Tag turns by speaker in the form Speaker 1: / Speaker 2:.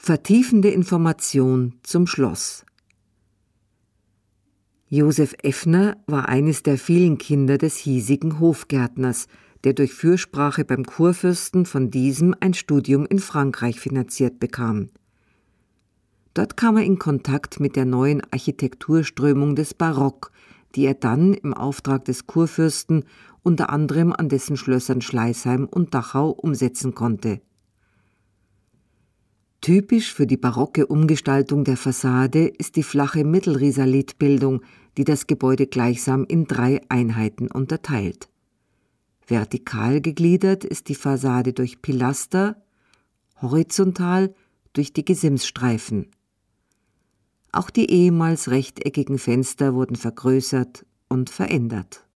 Speaker 1: Vertiefende Information zum Schloss. Joseph Effner war eines der vielen Kinder des hiesigen Hofgärtners, der durch Fürsprache beim Kurfürsten von diesem ein Studium in Frankreich finanziert bekam. Dort kam er in Kontakt mit der neuen Architekturströmung des Barock, die er dann im Auftrag des Kurfürsten unter anderem an dessen Schlössern Schleißheim und Dachau umsetzen konnte. Typisch für die barocke Umgestaltung der Fassade ist die flache Mittelrisalitbildung, die das Gebäude gleichsam in 3 Einheiten unterteilt. Vertikal gegliedert ist die Fassade durch Pilaster, horizontal durch die Gesimsstreifen. Auch die ehemals rechteckigen Fenster wurden vergrößert und verändert.